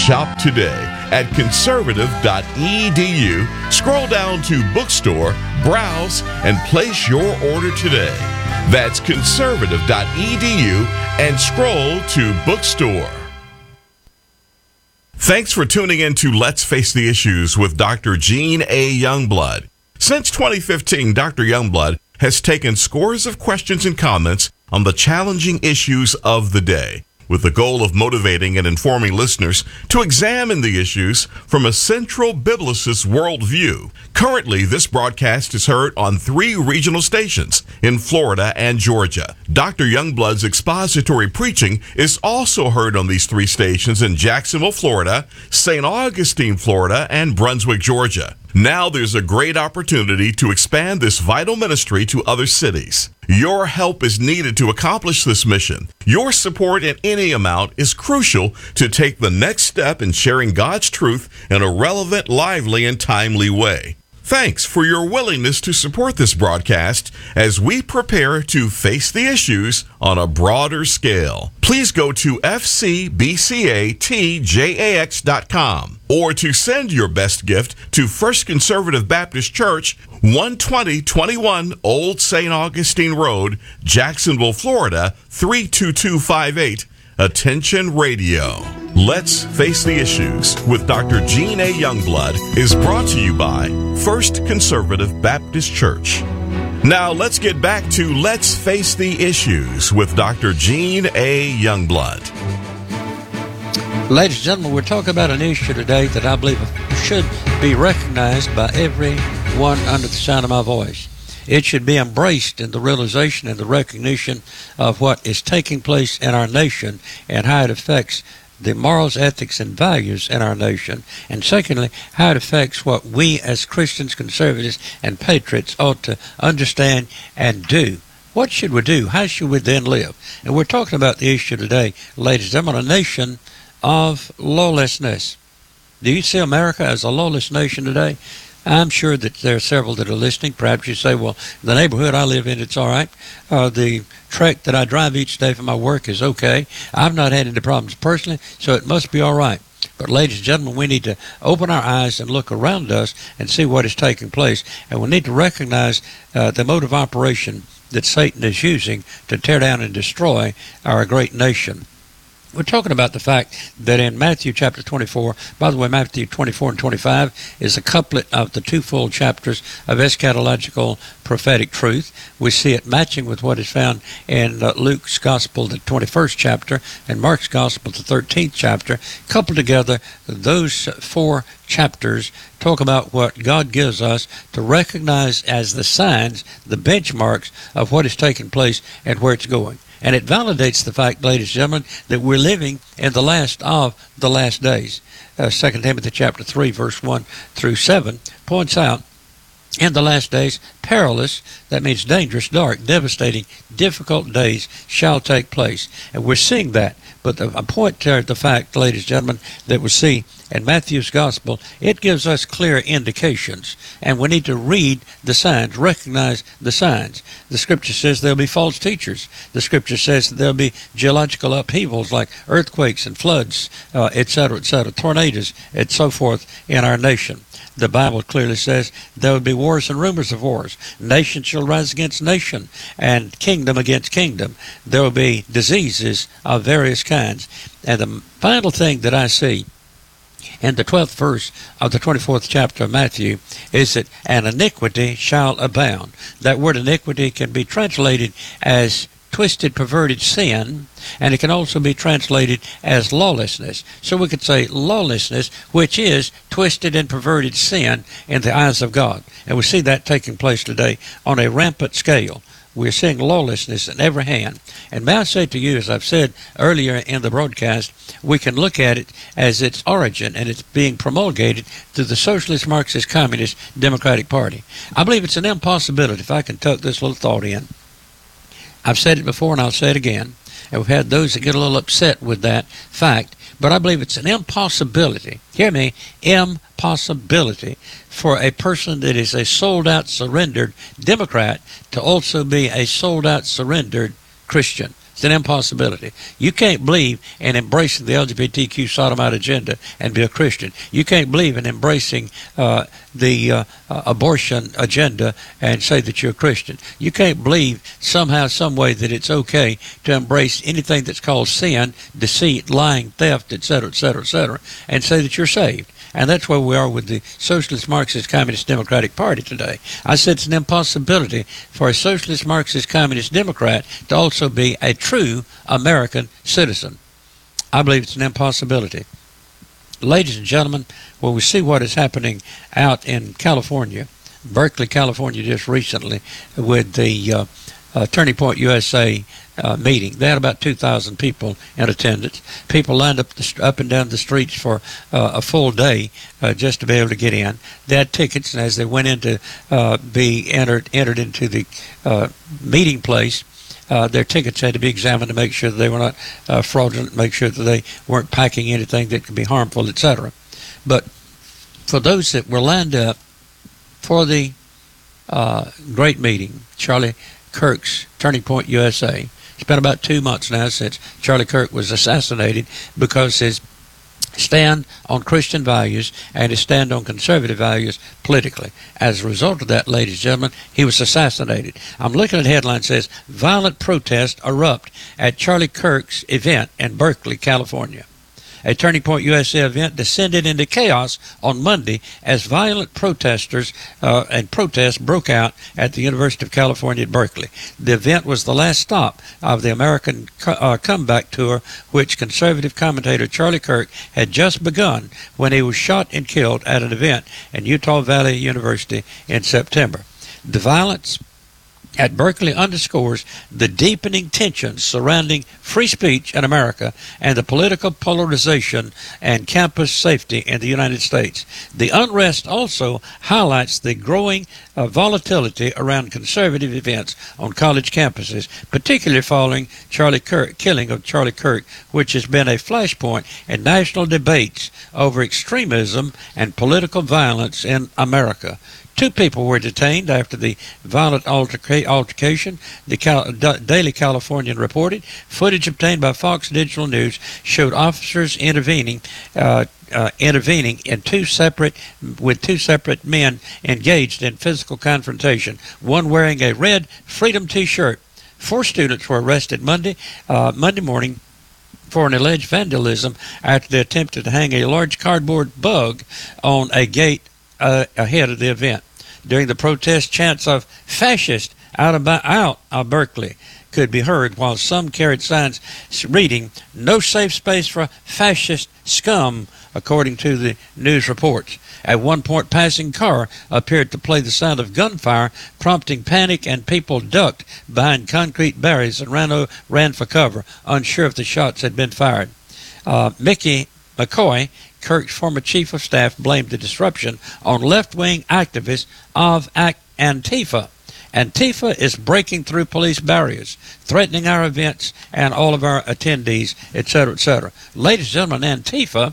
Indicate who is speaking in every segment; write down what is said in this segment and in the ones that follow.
Speaker 1: Shop today at conservative.edu. Scroll down to Bookstore, browse, and place your order today. That's conservative.edu and scroll to Bookstore. Thanks for tuning in to Let's Face the Issues with Dr. Gene A. Youngblood. Since 2015, Dr. Youngblood has taken scores of questions and comments on the challenging issues of the day, with the goal of motivating and informing listeners to examine the issues from a central biblicist worldview. Currently, this broadcast is heard on 3 regional stations in Florida and Georgia. Dr. Youngblood's expository preaching is also heard on these 3 stations in Jacksonville, Florida, St. Augustine, Florida, and Brunswick, Georgia. Now there's a great opportunity to expand this vital ministry to other cities. Your help is needed to accomplish this mission. Your support in any amount is crucial to take the next step in sharing God's truth in a relevant, lively, and timely way. Thanks for your willingness to support this broadcast as we prepare to face the issues on a broader scale. Please go to fcbcatjax.com or to send your best gift to First Conservative Baptist Church, 12021 Old St. Augustine Road, Jacksonville, Florida, 32258. Attention Radio. Let's Face the Issues with Dr. Gene A. Youngblood is brought to you by First Conservative Baptist Church. Now let's get back to Let's Face the Issues with Dr. Gene A. Youngblood.
Speaker 2: Ladies and gentlemen, we're talking about an issue today that I believe should be recognized by everyone under the sound of my voice. It should be embraced in the realization and the recognition of what is taking place in our nation and how it affects the morals, ethics, and values in our nation. And secondly, how it affects what we as Christians, conservatives, and patriots ought to understand and do. What should we do? How should we then live? And we're talking about the issue today, ladies and gentlemen, a nation of lawlessness. Do you see America as a lawless nation today? I'm sure that there are several that are listening. Perhaps you say, well, the neighborhood I live in, it's all right. The trek that I drive each day for my work is okay. I've not had any problems personally, so it must be all right. But ladies and gentlemen, we need to open our eyes and look around us and see what is taking place. And we need to recognize the mode of operation that Satan is using to tear down and destroy our great nation. We're talking about the fact that in Matthew chapter 24, by the way, Matthew 24 and 25 is a couplet of the 2 full chapters of eschatological prophetic truth. We see it matching with what is found in Luke's Gospel, the 21st chapter, and Mark's Gospel, the 13th chapter. Coupled together, those 4 chapters talk about what God gives us to recognize as the signs, the benchmarks of what is taking place and where it's going. And it validates the fact, ladies and gentlemen, that we're living in the last of the last days. 2 Timothy chapter 3, verse 1 through 7 points out, in the last days, perilous, that means dangerous, dark, devastating, difficult days shall take place. And we're seeing that. But I point to the fact, ladies and gentlemen, that we see in Matthew's Gospel, it gives us clear indications. And we need to read the signs, recognize the signs. The Scripture says there'll be false teachers. The Scripture says that there'll be geological upheavals like earthquakes and floods, etc., tornadoes, and so forth in our nation. The Bible clearly says there will be wars and rumors of wars. Nation shall rise against nation, and kingdom against kingdom. There will be diseases of various kinds. And the final thing that I see in the 12th verse of the 24th chapter of Matthew is that an iniquity shall abound. That word iniquity can be translated as twisted, perverted sin, and it can also be translated as lawlessness. So we could say lawlessness, which is twisted and perverted sin in the eyes of God. And we see that taking place today on a rampant scale. We're seeing lawlessness in every hand. And may I say to you, as I've said earlier in the broadcast, we can look at it as its origin, and it's being promulgated through the Socialist, Marxist, Communist, Democratic Party. I believe it's an impossibility, if I can tuck this little thought in. I've said it before and I'll say it again, and we've had those that get a little upset with that fact, but I believe it's an impossibility, hear me, impossibility for a person that is a sold-out, surrendered Democrat to also be a sold-out, surrendered Christian. It's an impossibility. You can't believe in embracing the LGBTQ sodomite agenda and be a Christian. You can't believe in embracing the abortion agenda and say that you're a Christian. You can't believe somehow, some way that it's okay to embrace anything that's called sin, deceit, lying, theft, etc., etc., etc., and say that you're saved. And that's where we are with the Socialist Marxist Communist Democratic Party today. I said it's an impossibility for a Socialist Marxist Communist Democrat to also be a true American citizen. I believe it's an impossibility. Ladies and gentlemen, when we see what is happening out in California, Berkeley, California, just recently, with the Turning Point USA meeting. They had about 2,000 people in attendance. People lined up and down the streets for a full day just to be able to get in. They had tickets, and as they went in to be entered into the meeting place, their tickets had to be examined to make sure that they were not fraudulent, make sure that they weren't packing anything that could be harmful, etc. But for those that were lined up for the great meeting, Charlie Kirk's Turning Point USA. It's been about 2 months now since Charlie Kirk was assassinated because his stand on Christian values and his stand on conservative values politically. As a result of that, ladies and gentlemen, he was assassinated. I'm looking at the headline that says, violent protests erupt at Charlie Kirk's event in Berkeley, California. A Turning Point USA event descended into chaos on Monday as violent protesters and protests broke out at the University of California at Berkeley. The event was the last stop of the American comeback tour, which conservative commentator Charlie Kirk had just begun when he was shot and killed at an event in Utah Valley University in September. The violence at Berkeley underscores the deepening tensions surrounding free speech in America and the political polarization and campus safety in the United States. The unrest also highlights the growing volatility around conservative events on college campuses, particularly following killing of Charlie Kirk, which has been a flashpoint in national debates over extremism and political violence in America. 2 people were detained after the violent altercation, the Daily Californian reported. Footage obtained by Fox Digital News showed officers intervening in with two separate men engaged in physical confrontation, one wearing a red Freedom T-shirt. 4 students were arrested Monday morning for an alleged vandalism after they attempted to hang a large cardboard bug on a gate ahead of the event. During the protest, chants of fascist out of Berkeley could be heard, while some carried signs reading, "No safe space for fascist scum," according to the news reports. At one point, passing car appeared to play the sound of gunfire, prompting panic, and people ducked behind concrete barriers and ran for cover, unsure if the shots had been fired. Mickey McCoy, Kirk's former chief of staff, blamed the disruption on left-wing activists of Antifa. Antifa is breaking through police barriers, threatening our events and all of our attendees, etc., etc. Ladies and gentlemen, Antifa,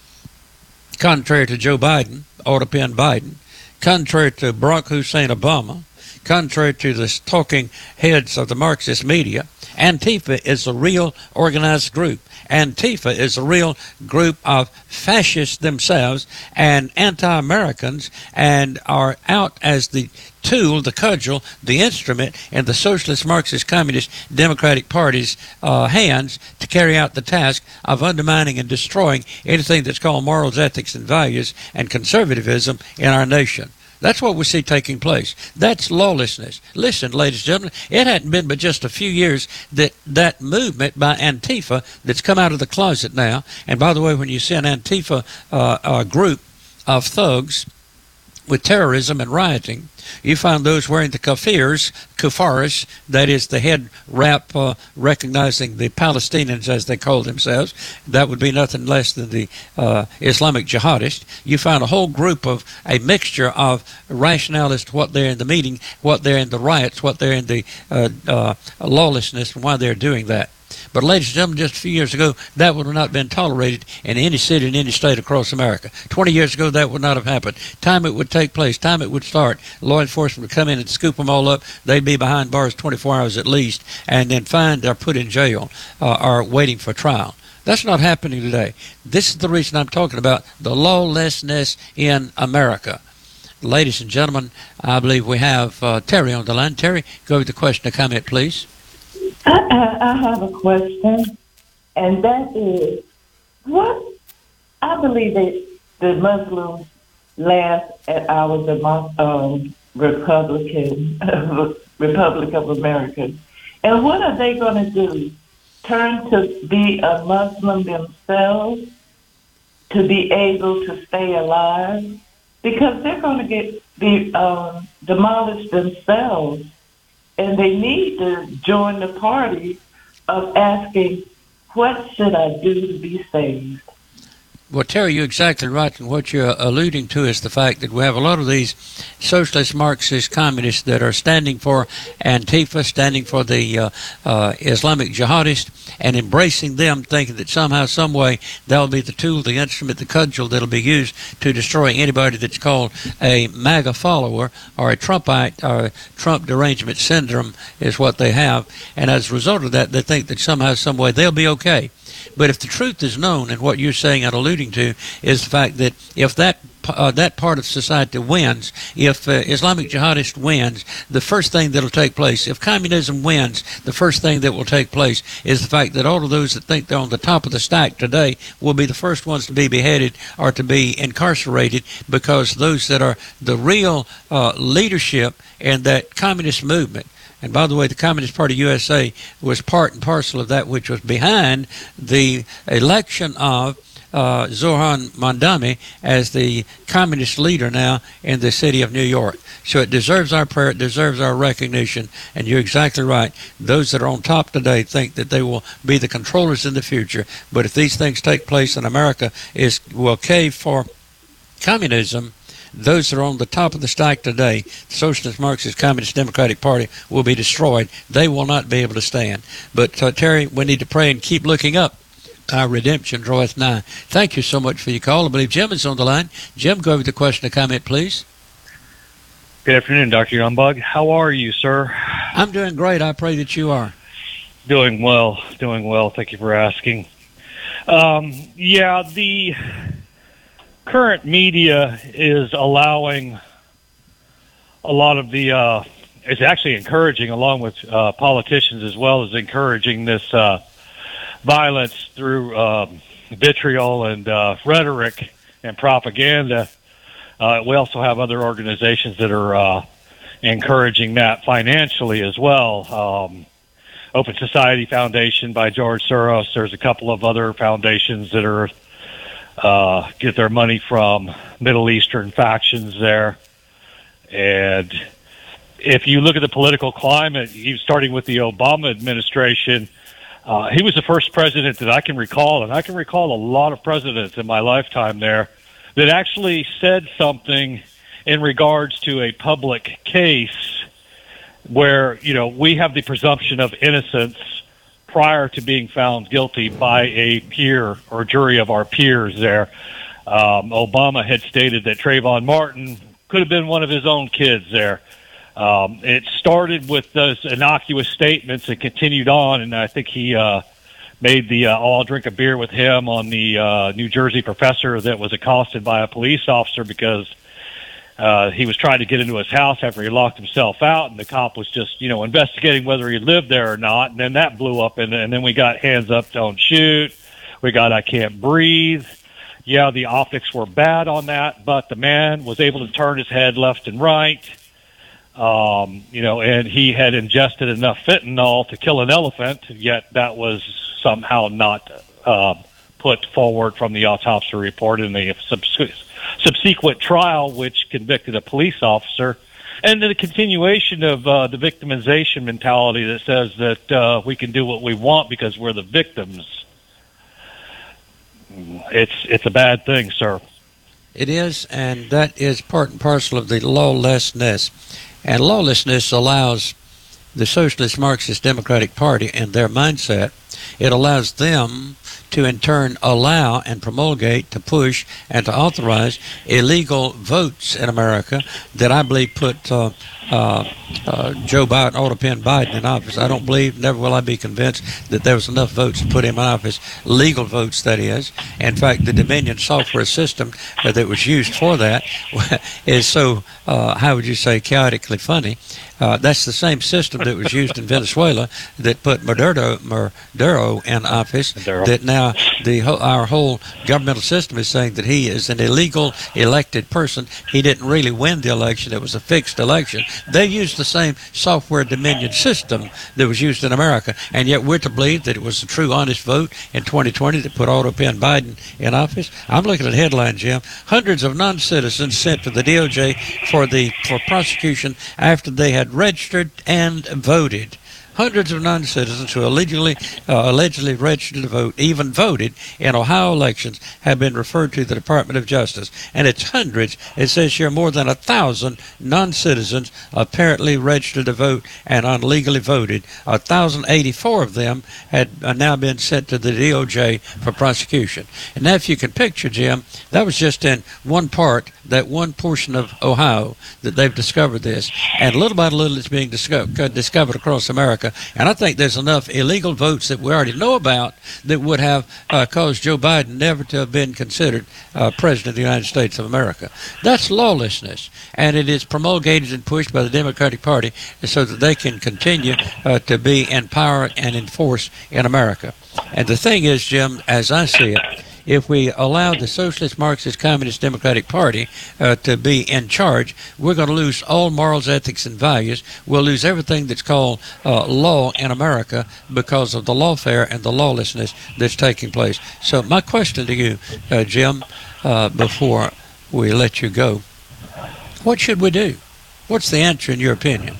Speaker 2: contrary to Joe Biden, ought to pin Biden, contrary to Barack Hussein Obama, contrary to the talking heads of the Marxist media, Antifa is a real organized group. Antifa is a real group of fascists themselves and anti-Americans, and are out as the tool, the cudgel, the instrument in the Socialist Marxist Communist Democratic Party's hands to carry out the task of undermining and destroying anything that's called morals, ethics, and values and conservatism in our nation. That's what we see taking place. That's lawlessness. Listen, ladies and gentlemen, it hadn't been but just a few years that movement by Antifa that's come out of the closet now. And by the way, when you see an Antifa group of thugs with terrorism and rioting, you find those wearing the kufaris, that is the head wrap recognizing the Palestinians as they call themselves. That would be nothing less than the Islamic jihadists. You find a whole group of a mixture of rationalists, what they're in the meeting, what they're in the riots, what they're in the lawlessness, and why they're doing that. But ladies and gentlemen, just a few years ago, that would have not been tolerated in any city, in any state across America. 20 years ago, that would not have happened. Time it would take place, time it would start, law enforcement would come in and scoop them all up. They'd be behind bars 24 hours at least, and then fined or put in jail or waiting for trial. That's not happening today. This is the reason I'm talking about the lawlessness in America. Ladies and gentlemen, I believe we have Terry on the line. Terry, go with the question or comment, please.
Speaker 3: I have a question, and that is, what I believe that the Muslims laugh at our Republic of America, and what are they going to do? Turn to be a Muslim themselves to be able to stay alive? Because they're going to be demolished themselves, and they need to join the party of asking, what should I do to be saved?
Speaker 2: Well, Terry, you're exactly right. And what you're alluding to is the fact that we have a lot of these socialist, Marxist, communists that are standing for Antifa, standing for the Islamic jihadists, and embracing them, thinking that somehow, some way, that'll be the tool, the instrument, the cudgel that'll be used to destroy anybody that's called a MAGA follower or a Trumpite or Trump derangement syndrome is what they have. And as a result of that, they think that somehow, some way, they'll be okay. But if the truth is known, and what you're saying and alluding to is the fact that if that part of society wins, if Islamic jihadist wins, the first thing that will take place, if communism wins, the first thing that will take place is the fact that all of those that think they're on the top of the stack today will be the first ones to be beheaded or to be incarcerated, because those that are the real leadership in that communist movement. And by the way, the Communist Party USA was part and parcel of that which was behind the election of Zohran Mamdani as the communist leader now in the city of New York. So it deserves our prayer, it deserves our recognition, and you're exactly right. Those that are on top today think that they will be the controllers in the future, but if these things take place in America, will cave for communism. Those that are on the top of the stack today, the Socialist, Marxist, Communist, Democratic Party, will be destroyed. They will not be able to stand. But, Terry, we need to pray and keep looking up. Our redemption draweth nigh. Thank you so much for your call. I believe Jim is on the line. Jim, go over the question or comment, please.
Speaker 4: Good afternoon, Dr. Youngblood. How are you, sir?
Speaker 2: I'm doing great. I pray that you are.
Speaker 4: Doing well. Thank you for asking. The current media is allowing a lot of the it's actually encouraging, along with politicians as well, as encouraging this violence through vitriol and rhetoric and propaganda. We also have other organizations that are encouraging that financially as well. Open Society Foundation by George Soros. There's a couple of other foundations that are get their money from Middle Eastern factions there. And if you look at the political climate, starting with the Obama administration, he was the first president that I can recall, and I can recall a lot of presidents in my lifetime there, that actually said something in regards to a public case where, we have the presumption of innocence prior to being found guilty by a peer or jury of our peers there. Obama had stated that Trayvon Martin could have been one of his own kids there. It started with those innocuous statements and continued on, and I think he made the I'll drink a beer with him on the New Jersey professor that was accosted by a police officer because he was trying to get into his house after he locked himself out, and the cop was just, investigating whether he lived there or not, and then that blew up, and then we got Hands Up, Don't Shoot. We got I Can't Breathe. Yeah, the optics were bad on that, but the man was able to turn his head left and right, and he had ingested enough fentanyl to kill an elephant, yet that was somehow not put forward from the autopsy report in the subsequent trial, which convicted a police officer. And then the continuation of the victimization mentality that says that we can do what we want because we're the victims. It's a bad thing, sir.
Speaker 2: It is, and that is part and parcel of the lawlessness. And lawlessness allows the Socialist Marxist Democratic Party and their mindset, it allows them to in turn allow and promulgate, to push and to authorize illegal votes in America that I believe put Joe Biden, ought to pin Biden in office. I don't believe, never will I be convinced that there was enough votes to put him in office, legal votes that is. In fact, the Dominion software system that was used for that is so, how would you say, chaotically funny. That's the same system that was used in Venezuela that put Maduro in office, that now our whole governmental system is saying that he is an illegal elected person. He didn't really win the election. It was a fixed election. They used the same software Dominion system that was used in America, and yet we're to believe that it was a true, honest vote in 2020 that put Otto Penn Biden in office. I'm looking at the headline, Jim. Hundreds of non-citizens sent to the DOJ for prosecution after they had registered and voted. Hundreds of non-citizens who allegedly registered to vote, even voted in Ohio elections, have been referred to the Department of Justice. And it's hundreds. It says here more than 1,000 non-citizens apparently registered to vote and illegally voted. 1,084 of them had now been sent to the DOJ for prosecution. And now if you can picture, Jim, that was just in one part, that one portion of Ohio that they've discovered this. And little by little it's being discovered across America. And I think there's enough illegal votes that we already know about that would have caused Joe Biden never to have been considered President of the United States of America. That's lawlessness, and it is promulgated and pushed by the Democratic Party so that they can continue to be in power and in force in America. And the thing is, Jim, as I see it, if we allow the Socialist, Marxist, Communist, Democratic Party to be in charge, we're going to lose all morals, ethics, and values. We'll lose everything that's called law in America because of the lawfare and the lawlessness that's taking place. So my question to you, Jim, before we let you go, what should we do? What's the answer in your opinion?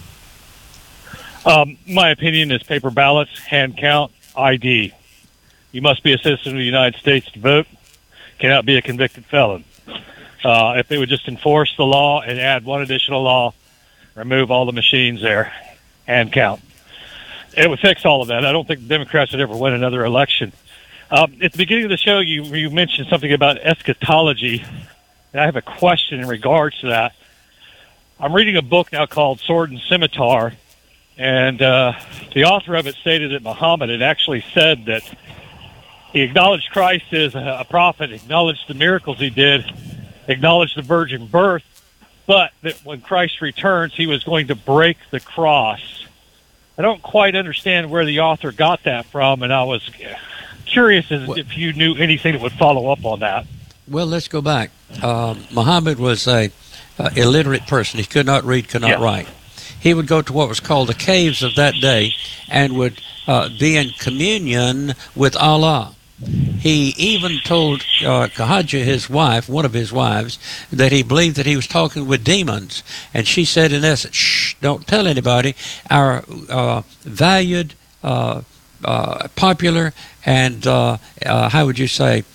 Speaker 4: My opinion is paper ballots, hand count, ID. You must be a citizen of the United States to vote. Cannot be a convicted felon. If they would just enforce the law and add one additional law, remove all the machines there, and count, it would fix all of that. I don't think the Democrats would ever win another election. At the beginning of the show, you mentioned something about eschatology, and I have a question in regards to that. I'm reading a book now called Sword and Scimitar, and the author of it stated that Muhammad had actually said that he acknowledged Christ as a prophet, acknowledged the miracles he did, acknowledged the virgin birth, but that when Christ returns, he was going to break the cross. I don't quite understand where the author got that from, and I was curious if you knew anything that would follow up on that.
Speaker 2: Well, let's go back. Muhammad was a illiterate person. He could not read, could not write. He would go to what was called the caves of that day and would be in communion with Allah. He even told Khadija, his wife, one of his wives, that he believed that he was talking with demons. And she said, in essence, shh, don't tell anybody. Our valued, popular, and how would you say,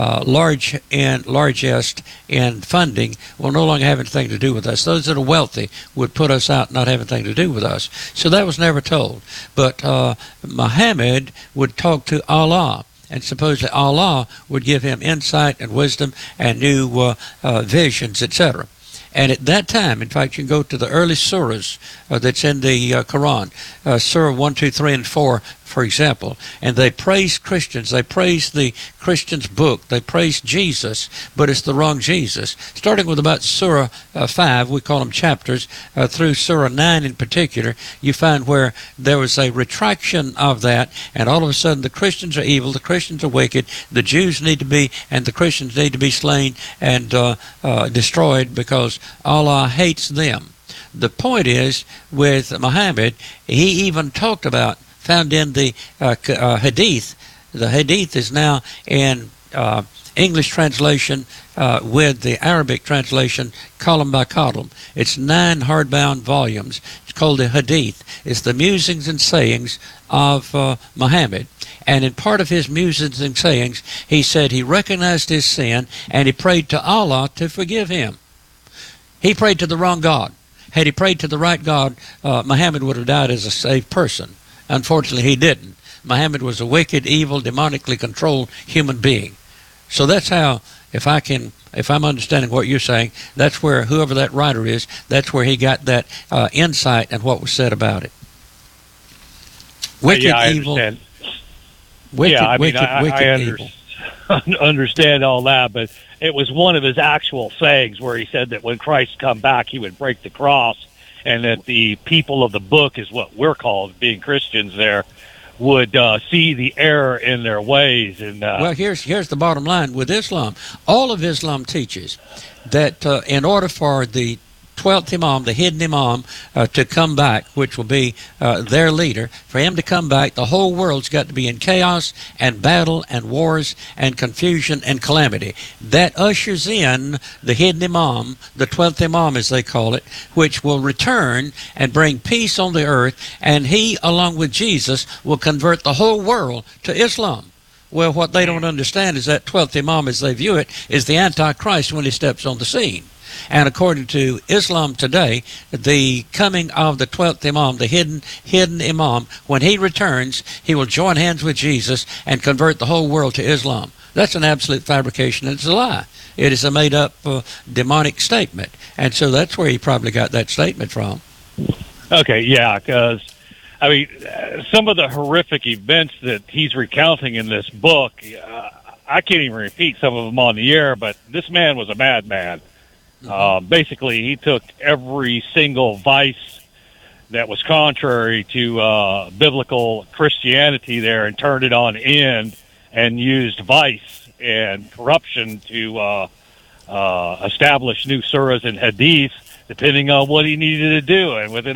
Speaker 2: largest in funding will no longer have anything to do with us. Those that are wealthy would put us out, not have anything to do with us. So that was never told. But Muhammad would talk to Allah, and supposedly Allah would give him insight and wisdom and new visions, etc. And at that time, in fact, you can go to the early surahs that's in the Quran, Surah 1, 2, 3, and 4, for example, and they praise Christians. They praise the Christian's book. They praise Jesus, but it's the wrong Jesus. Starting with about Surah 5, we call them chapters, through Surah 9 in particular, you find where there was a retraction of that, and all of a sudden the Christians are evil, the Christians are wicked, the Jews need to be, and the Christians need to be slain and destroyed because Allah hates them. The point is, with Muhammad, he even talked about, found in the Hadith. The Hadith is now in English translation with the Arabic translation, column by column. It's 9 hardbound volumes. It's called the Hadith. It's the musings and sayings of Muhammad. And in part of his musings and sayings, he said he recognized his sin and he prayed to Allah to forgive him. He prayed to the wrong God. Had he prayed to the right God, Muhammad would have died as a saved person. Unfortunately, he didn't. Muhammad was a wicked, evil, demonically controlled human being. So that's how, if I'm understanding what you're saying, that's where whoever that writer is, that's where he got that insight and what was said about it. Wicked,
Speaker 4: yeah, I
Speaker 2: evil.
Speaker 4: Understand.
Speaker 2: Wicked,
Speaker 4: yeah, I mean,
Speaker 2: wicked, evil.
Speaker 4: Understand all that, but it was one of his actual sayings where he said that when Christ come back, he would break the cross, and that the people of the book, is what we're called, being Christians there, would see the error in their ways. And
Speaker 2: well, here's the bottom line with Islam. All of Islam teaches that in order for the 12th Imam, the hidden Imam, to come back, which will be their leader, for him to come back, the whole world's got to be in chaos and battle and wars and confusion and calamity. That ushers in the hidden Imam, the 12th Imam as they call it, which will return and bring peace on the earth, and he, along with Jesus, will convert the whole world to Islam. Well, what they don't understand is that 12th Imam, as they view it, is the Antichrist when he steps on the scene. And according to Islam today, the coming of the 12th Imam, the hidden Imam, when he returns, he will join hands with Jesus and convert the whole world to Islam. That's an absolute fabrication, and it's a lie. It is a made-up demonic statement. And so that's where he probably got that statement from.
Speaker 4: Okay, yeah, because, I mean, some of the horrific events that he's recounting in this book, I can't even repeat some of them on the air, but this man was a madman. Basically, he took every single vice that was contrary to biblical Christianity there and turned it on end and used vice and corruption to establish new surahs and hadiths depending on what he needed to do. And within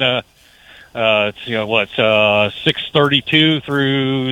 Speaker 4: 632 through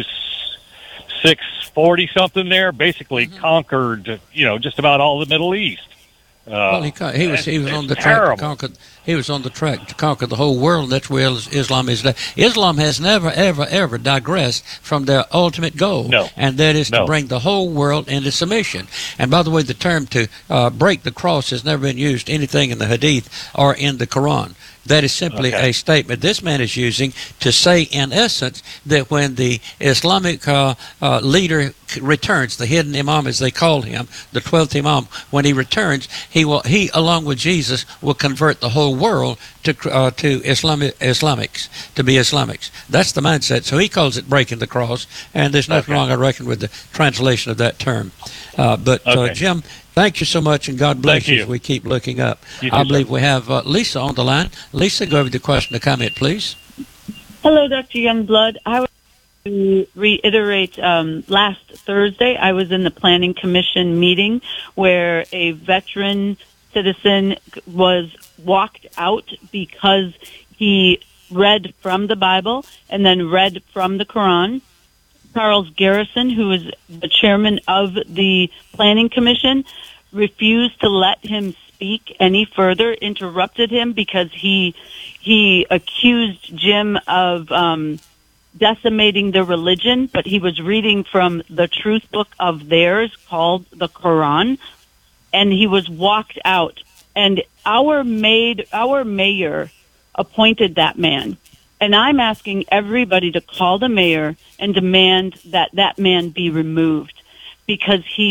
Speaker 4: 640 something there, basically conquered, just about all the Middle East.
Speaker 2: Well, he was on the track to conquer. He was on the track to conquer the whole world. That's where Islam is. Islam has never, ever, ever digressed from their ultimate goal, and that is to bring the whole world into submission. And by the way, the term to break the cross has never been used anything in the Hadith or in the Quran. That is simply a statement this man is using to say, in essence, that when the Islamic leader returns, the hidden Imam as they call him, the 12th Imam, when he returns, he along with Jesus will convert the whole world to Islamics, to be Islamics. That's the mindset. So he calls it breaking the cross, and there's nothing wrong, I reckon, with the translation of that term. But Jim, thank you so much, and God bless you as we keep looking up. I believe we have Lisa on the line. Lisa, go over the question or comment, please.
Speaker 5: Hello, Dr. Youngblood. I would like to reiterate, last Thursday I was in the Planning Commission meeting where a veteran citizen was walked out because he read from the Bible and then read from the Quran. Charles Garrison, who is the chairman of the Planning Commission, refused to let him speak any further, interrupted him because he accused Jim of decimating the religion, but he was reading from the truth book of theirs called the Quran, and he was walked out. And our mayor appointed that man. And I'm asking everybody to call the mayor and demand that that man be removed because he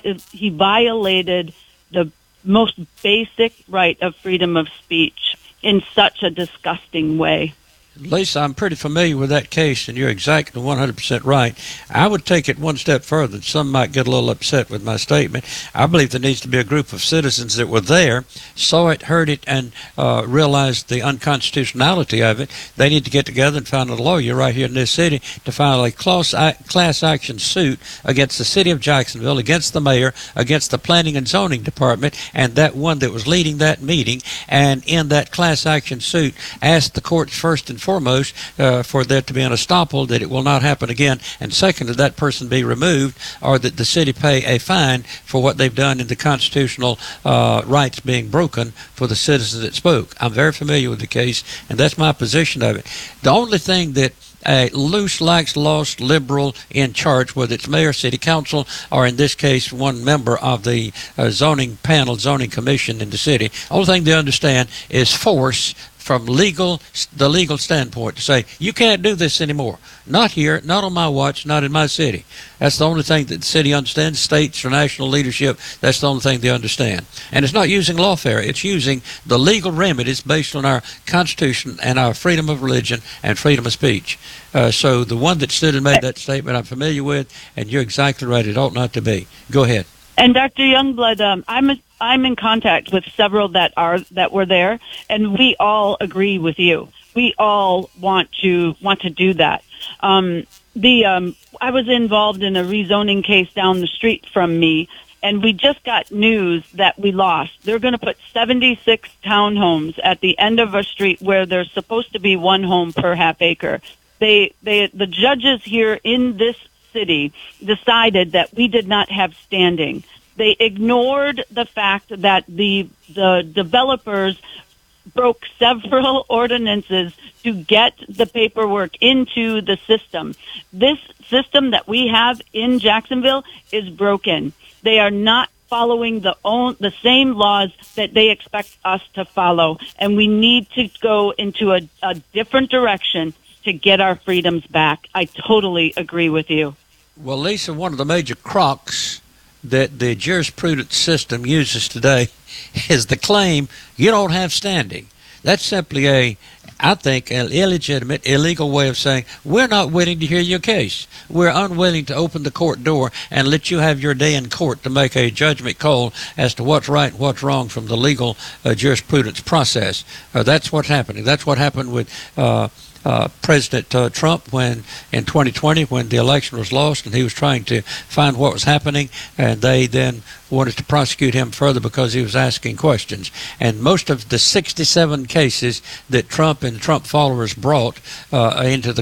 Speaker 5: violated the most basic right of freedom of speech in such a disgusting way.
Speaker 2: Lisa, I'm pretty familiar with that case, and you're exactly 100% right. I would take it one step further. Some might get a little upset with my statement. I believe there needs to be a group of citizens that were there, saw it, heard it, and realized the unconstitutionality of it. They need to get together and find a lawyer right here in this city to file a class action suit against the city of Jacksonville, against the mayor, against the planning and zoning department, and that one that was leading that meeting. And in that class action suit, asked the courts first and foremost for there to be an estoppel that it will not happen again, and second, that that person be removed or that the city pay a fine for what they've done in the constitutional rights being broken for the citizens that spoke. I'm very familiar with the case, and that's my position of it. The only thing that a loose, lax, lost liberal in charge, whether it's mayor, city council, or in this case, one member of the zoning panel, zoning commission in the city. Only thing they understand is force from the legal standpoint to say, you can't do this anymore. Not here, not on my watch, not in my city. That's the only thing that the city understands. States or national leadership, that's the only thing they understand. And it's not using lawfare. It's using the legal remedies based on our Constitution and our freedom of religion and freedom of speech. So the one that stood and made that statement I'm familiar with, and you're exactly right. It ought not to be. Go ahead.
Speaker 5: And Dr. Youngblood, I'm in contact with several that were there, and we all agree with you. We all want to do that. I was involved in a rezoning case down the street from me, and we just got news that we lost. They're going to put 76 townhomes at the end of a street where there's supposed to be one home per half acre. The judges here in this city decided that we did not have standing. They ignored the fact that the developers broke several ordinances to get the paperwork into the system. This system that we have in Jacksonville is broken. They are not following the same laws that they expect us to follow, and we need to go into a different direction to get our freedoms back. I totally agree with you.
Speaker 2: Well, Lisa, one of the major crocs that the jurisprudence system uses today is the claim you don't have standing. That's simply I think, an illegitimate, illegal way of saying we're not willing to hear your case. We're unwilling to open the court door and let you have your day in court to make a judgment call as to what's right and what's wrong from the legal jurisprudence process. That's what's happening. That's what happened with President Trump when in 2020 when the election was lost and he was trying to find what was happening, and they then wanted to prosecute him further because he was asking questions. And most of the 67 cases that Trump and Trump followers brought into the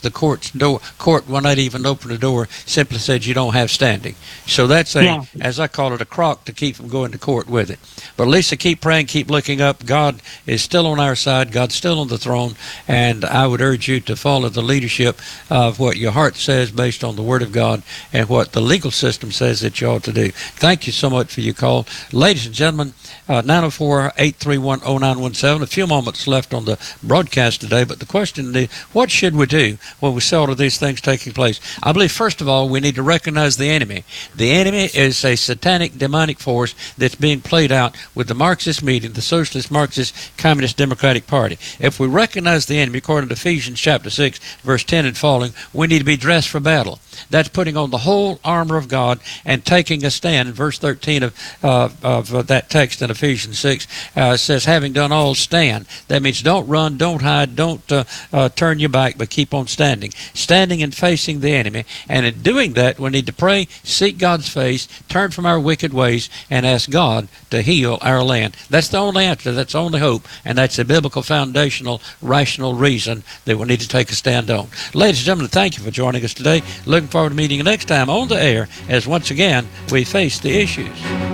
Speaker 2: court will not even open the door, simply said you don't have standing. So that's as I call it, a crock to keep from going to court with it. But Lisa, keep praying, keep looking up. God is still on our side. God's still on the throne, and I would urge you to follow the leadership of what your heart says based on the Word of God and what the legal system says that you ought to do. Thank you so much for your call. Ladies and gentlemen, 904-831-0917. A few moments left on the broadcast today, but the question is, what should we do when we see all of these things taking place? I believe, first of all, we need to recognize the enemy. The enemy is a satanic, demonic force that's being played out with the Marxist media, the Socialist, Marxist, Communist, Democratic Party. If we recognize the enemy, according to Ephesians chapter 6, verse 10 and following, we need to be dressed for battle. That's putting on the whole armor of God and taking a stand. In verse 13 of that text in Ephesians 6 says, having done all, stand. That means don't run, don't hide, don't turn your back, but keep on standing. Standing and facing the enemy. And in doing that, we need to pray, seek God's face, turn from our wicked ways, and ask God to heal our land. That's the only answer. That's the only hope. And that's a biblical, foundational, rational reason that we need to take a stand on. Ladies and gentlemen, thank you for joining us today. Looking forward to meeting you next time on the air as once again we face the issues.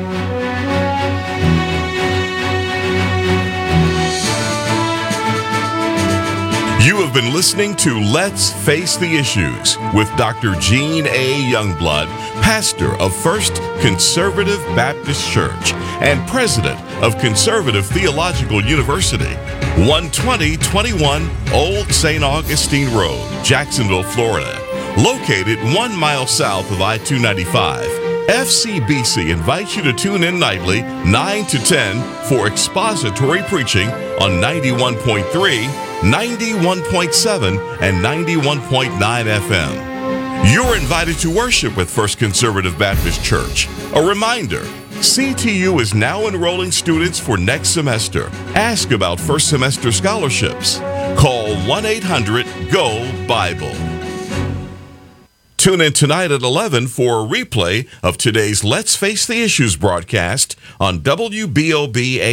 Speaker 1: You have been listening to Let's Face the Issues with Dr. Gene A. Youngblood, pastor of First Conservative Baptist Church and president of Conservative Theological University, 12021 Old St. Augustine Road, Jacksonville, Florida. Located 1 mile south of I-295. FCBC invites you to tune in nightly 9 to 10 for expository preaching on 91.3, 91.7, and 91.9 FM. You're invited to worship with First Conservative Baptist Church. A reminder, CTU is now enrolling students for next semester. Ask about first semester scholarships. Call 1-800-GO-BIBLE. Tune in tonight at 11 for a replay of today's Let's Face the Issues broadcast on WBOB